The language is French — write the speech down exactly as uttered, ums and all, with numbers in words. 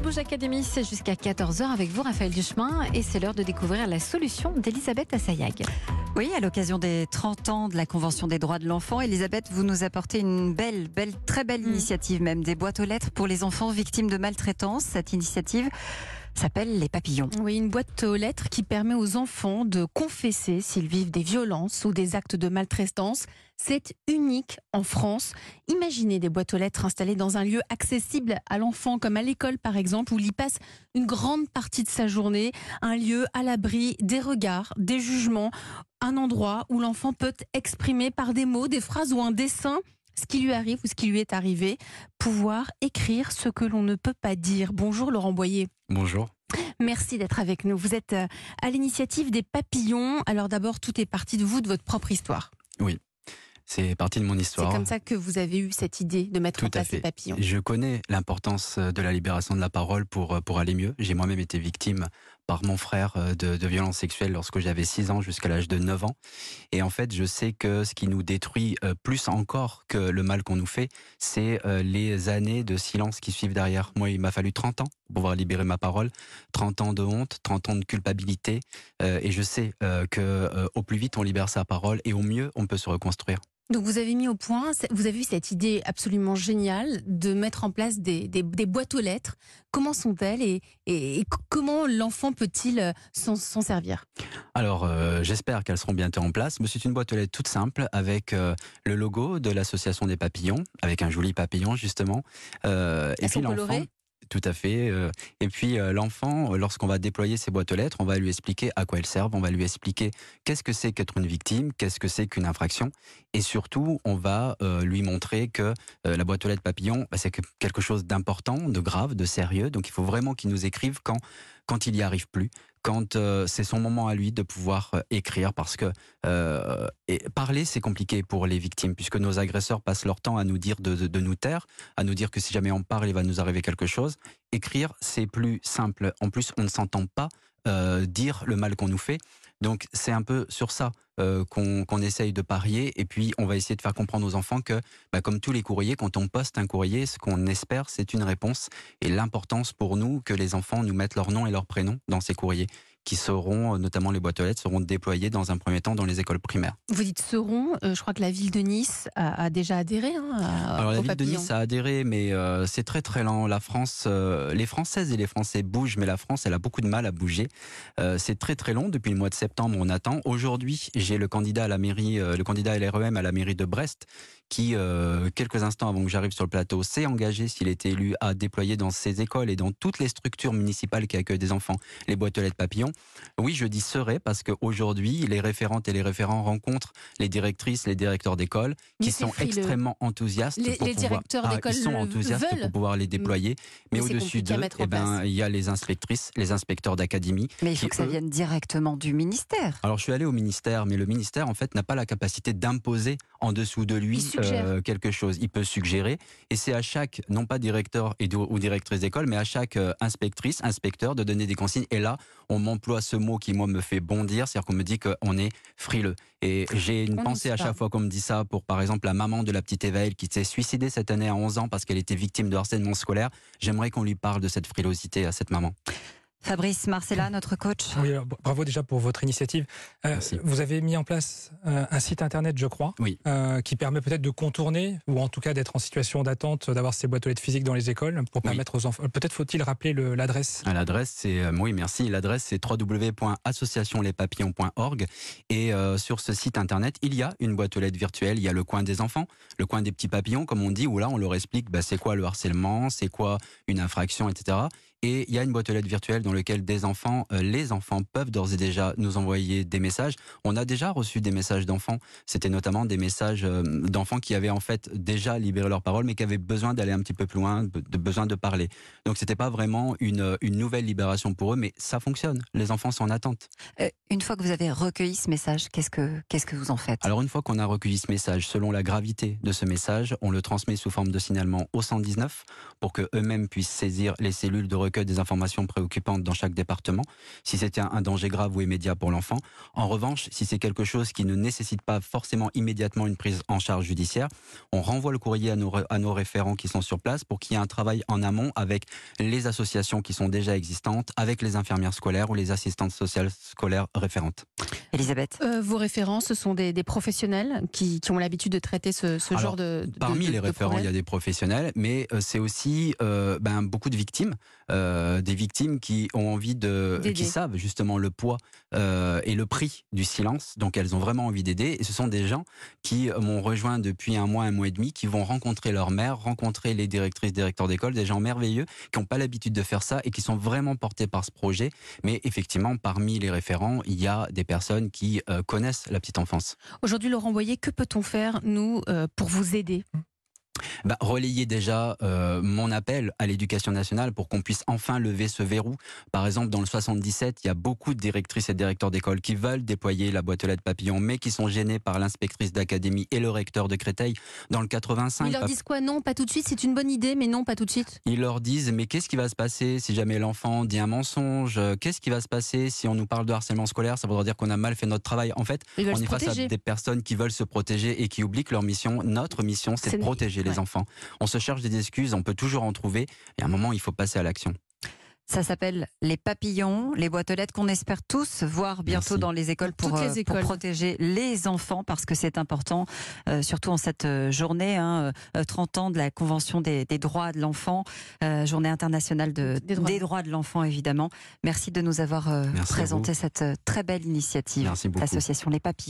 Rouge Academy, c'est jusqu'à quatorze heures avec vous, Raphaël Duchemin. Et c'est l'heure de découvrir la solution d'Elisabeth Assayag. Oui, à l'occasion des trente ans de la Convention des droits de l'enfant, Elisabeth, vous nous apportez une belle, belle, très belle mmh. initiative même, des boîtes aux lettres pour les enfants victimes de maltraitance. Cette initiative s'appelle Les Papillons. Oui, une boîte aux lettres qui permet aux enfants de confesser s'ils vivent des violences ou des actes de maltraitance. C'est unique en France. Imaginez des boîtes aux lettres installées dans un lieu accessible à l'enfant, comme à l'école par exemple, où il y passe une grande partie de sa journée. Un lieu à l'abri des regards, des jugements, un endroit où l'enfant peut exprimer par des mots, des phrases ou un dessin ce qui lui arrive ou ce qui lui est arrivé, pouvoir écrire ce que l'on ne peut pas dire. Bonjour Laurent Boyer. Bonjour. Merci d'être avec nous. Vous êtes à l'initiative des Papillons. Alors d'abord, tout est parti de vous, de votre propre histoire. Oui, c'est parti de mon histoire. C'est comme ça que vous avez eu cette idée de mettre Tout en place à fait. les Papillons. Je connais l'importance de la libération de la parole pour, pour aller mieux. J'ai moi-même été victime par mon frère de, de violences sexuelles lorsque j'avais six ans jusqu'à l'âge de neuf ans. Et en fait, je sais que ce qui nous détruit plus encore que le mal qu'on nous fait, c'est les années de silence qui suivent derrière. Moi, il m'a fallu trente ans pour pouvoir libérer ma parole, trente ans de honte, trente ans de culpabilité. Et je sais qu'au plus vite on libère sa parole et au mieux on peut se reconstruire. Donc vous avez mis au point, vous avez eu cette idée absolument géniale de mettre en place des, des, des boîtes aux lettres. Comment sont-elles et, et, et comment l'enfant peut-il s'en, s'en servir ? Alors euh, j'espère qu'elles seront bientôt en place. Mais c'est une boîte aux lettres toute simple avec euh, le logo de l'association des papillons, avec un joli papillon justement. Euh, Elles et puis sont l'enfant. colorées ? Tout à fait. Et puis l'enfant, lorsqu'on va déployer ces boîtes aux lettres, on va lui expliquer à quoi elles servent, on va lui expliquer qu'est-ce que c'est qu'être une victime, qu'est-ce que c'est qu'une infraction. Et surtout, on va lui montrer que la boîte aux lettres papillon, c'est quelque chose d'important, de grave, de sérieux. Donc il faut vraiment qu'il nous écrive quand, quand il n'y arrive plus. Quand euh, c'est son moment à lui de pouvoir euh, écrire, parce que euh, et parler c'est compliqué pour les victimes, puisque nos agresseurs passent leur temps à nous dire de, de, de nous taire, à nous dire que si jamais on parle il va nous arriver quelque chose. Écrire c'est plus simple, en plus on ne s'entend pas euh, dire le mal qu'on nous fait, donc c'est un peu sur ça euh, qu'on, qu'on essaye de parier, et puis on va essayer de faire comprendre aux enfants que bah, comme tous les courriers, quand on poste un courrier, ce qu'on espère c'est une réponse, et l'importance pour nous que les enfants nous mettent leur nom et leur prénom dans ces courriers, qui seront, notamment les boîtes aux lettres, seront déployées dans un premier temps dans les écoles primaires. Vous dites seront, euh, je crois que la ville de Nice a, a déjà adhéré hein, à, Alors la ville papillons. de Nice a adhéré, mais euh, c'est très très lent. La France, euh, les Françaises et les Français bougent, mais la France, elle a beaucoup de mal à bouger. Euh, c'est très très long. Depuis le mois de septembre, on attend. Aujourd'hui, j'ai le candidat à la mairie, euh, le candidat L R E M à la mairie de Brest, qui, euh, quelques instants avant que j'arrive sur le plateau, s'est engagé, s'il était élu, à déployer dans ses écoles et dans toutes les structures municipales qui accueillent des enfants les boîtes aux lettres papillons. Oui, je dis serait parce qu'aujourd'hui, les référentes et les référents rencontrent les directrices, les directeurs d'école qui sont frileux. extrêmement enthousiastes. Les, pour les pouvoir... directeurs ah, d'école ils sont enthousiastes veulent. pour pouvoir les déployer. Mais, mais au-dessus d'eux, eh ben, il y a les inspectrices, les inspecteurs d'académie. Mais il faut qui, que ça eux... vienne directement du ministère. Alors je suis allé au ministère, mais le ministère en fait n'a pas la capacité d'imposer en dessous de lui euh, quelque chose. Il peut suggérer, et c'est à chaque, non pas directeur et ou directrice d'école, mais à chaque euh, inspectrice, inspecteur de donner des consignes. Et là, on m'emploie ce mot qui moi me fait bondir, c'est-à-dire qu'on me dit qu'on est frileux. Et j'ai une on pensée à chaque fois qu'on me dit ça pour, par exemple, la maman de la petite Évaëlle qui s'est suicidée cette année à onze ans parce qu'elle était victime de harcèlement scolaire. J'aimerais qu'on lui parle de cette frilosité à cette maman. Fabrice Marcella, notre coach. Oui, bravo déjà pour votre initiative. Euh, vous avez mis en place euh, un site internet, je crois, oui. euh, qui permet peut-être de contourner, ou en tout cas d'être en situation d'attente, d'avoir ces boîtes aux lettres physiques dans les écoles, pour oui. permettre aux enfants. Peut-être faut-il rappeler le, l'adresse. L'adresse, c'est euh, oui, merci. L'adresse, c'est w w w point association les papillons point org. Et euh, sur ce site internet, il y a une boîte aux lettres virtuelle. Il y a le coin des enfants, le coin des petits papillons, comme on dit, où là, on leur explique bah, c'est quoi le harcèlement, c'est quoi une infraction, et cetera. Et il y a une boîte aux lettres virtuelle dans laquelle des enfants, euh, les enfants peuvent d'ores et déjà nous envoyer des messages. On a déjà reçu des messages d'enfants. C'était notamment des messages euh, d'enfants qui avaient en fait déjà libéré leur parole, mais qui avaient besoin d'aller un petit peu plus loin, de, de besoin de parler. Donc c'était pas vraiment une, une nouvelle libération pour eux, mais ça fonctionne. Les enfants sont en attente. Euh, une fois que vous avez recueilli ce message, qu'est-ce que, qu'est-ce que vous en faites ? Alors une fois qu'on a recueilli ce message, selon la gravité de ce message, on le transmet sous forme de signalement au cent dix-neuf pour que eux-mêmes puissent saisir les cellules de recueil des informations préoccupantes dans chaque département, si c'était un, un danger grave ou immédiat pour l'enfant. En revanche, si c'est quelque chose qui ne nécessite pas forcément immédiatement une prise en charge judiciaire, on renvoie le courrier à nos, à nos référents qui sont sur place pour qu'il y ait un travail en amont avec les associations qui sont déjà existantes, avec les infirmières scolaires ou les assistantes sociales scolaires référentes. Elisabeth. Euh, vos référents, ce sont des, des professionnels qui, qui ont l'habitude de traiter ce, ce Alors, genre de, de Parmi de, les de référents, il y a des professionnels, mais euh, c'est aussi euh, ben, beaucoup de victimes, euh, des victimes qui ont envie de, D'aider. qui savent justement le poids euh, et le prix du silence, donc elles ont vraiment envie d'aider. Et ce sont des gens qui m'ont rejoint depuis un mois, un mois et demi, qui vont rencontrer leur mère, rencontrer les directrices, directeurs d'école, des gens merveilleux qui n'ont pas l'habitude de faire ça et qui sont vraiment portés par ce projet. Mais effectivement, parmi les référents, il y a des personnes qui euh, connaissent la petite enfance. Aujourd'hui, Laurent Boyer, que peut-on faire, nous, euh, pour vous aider ? Bah, relayer déjà euh, mon appel à l'éducation nationale pour qu'on puisse enfin lever ce verrou. Par exemple, dans le soixante-dix-sept, il y a beaucoup de directrices et de directeurs d'école qui veulent déployer la boîte aux lettres papillon, mais qui sont gênés par l'inspectrice d'académie et le recteur de Créteil. Dans le quatre-vingt-cinq, Ils leur disent quoi ? Non, pas tout de suite, c'est une bonne idée, mais non, pas tout de suite. ils leur disent, mais qu'est-ce qui va se passer si jamais l'enfant dit un mensonge ? Qu'est-ce qui va se passer si on nous parle de harcèlement scolaire ? Ça voudra dire qu'on a mal fait notre travail. En fait, Ils veulent on se est face protéger. à des personnes qui veulent se protéger et qui oublient que leur mission, notre mission, c'est C'est- de protéger les ouais. enfants. On se cherche des excuses, on peut toujours en trouver, et à un moment, il faut passer à l'action. Ça s'appelle les papillons, les boîtes aux lettres qu'on espère tous voir bientôt Merci. dans les écoles Dans pour, toutes les euh, pour écoles. protéger les enfants parce que c'est important, euh, surtout en cette euh, journée, hein, euh, trente ans de la Convention des, des droits de l'enfant, euh, journée internationale de, Des droits. des droits de l'enfant évidemment. Merci de nous avoir euh, Merci à présenté vous. cette euh, très belle initiative, Merci beaucoup. l'association Les Papillons.